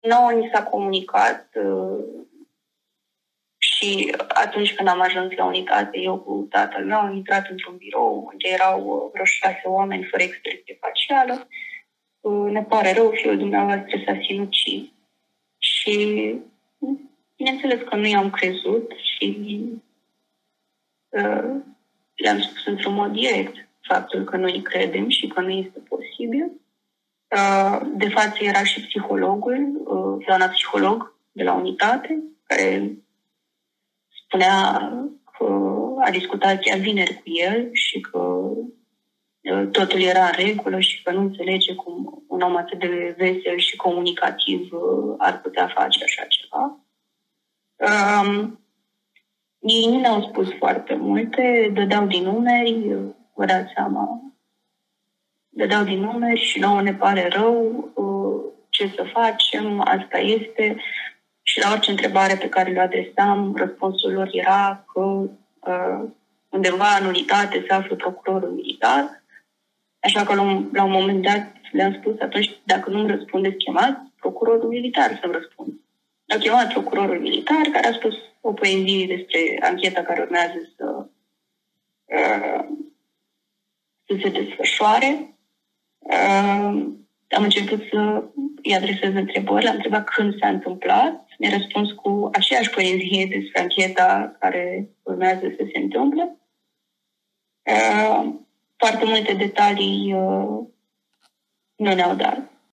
nouă ni s-a comunicat și atunci când am ajuns la unitate, eu cu tatăl meu am intrat într-un birou unde erau vreo 6 oameni fără expresie facială. Ne pare rău, fiul dumneavoastră s-a sinucis. Și bineînțeles că nu i-am crezut și le-am spus într-un mod direct faptul că noi credem și că nu este posibil. De față era și psihologul, doamna psiholog de la unitate, care spunea că a discutat chiar vineri cu el și că totul era în regulă și că nu înțelege cum un om atât de vesel și comunicativ ar putea face așa ceva. Ei nu ne-au spus foarte multe, dădeau din numeri, vă dați seama, dădeau din numeri și nouă ne pare rău, ce să facem, asta este. Și la orice întrebare pe care le adresam, răspunsul lor era că undeva în unitate se află procurorul militar. Așa că la un moment dat le-am spus atunci, dacă nu-mi răspundeți, chemați procurorul militar să-mi răspund. A chemat procurorul militar, care a spus o poezie despre ancheta care urmează să se desfășoare. Am început să îi adresez întrebări, l-am întrebat când s-a întâmplat, mi-a răspuns cu aceeași poezie despre ancheta care urmează să se întâmple. Foarte multe detalii nu ne-au dat.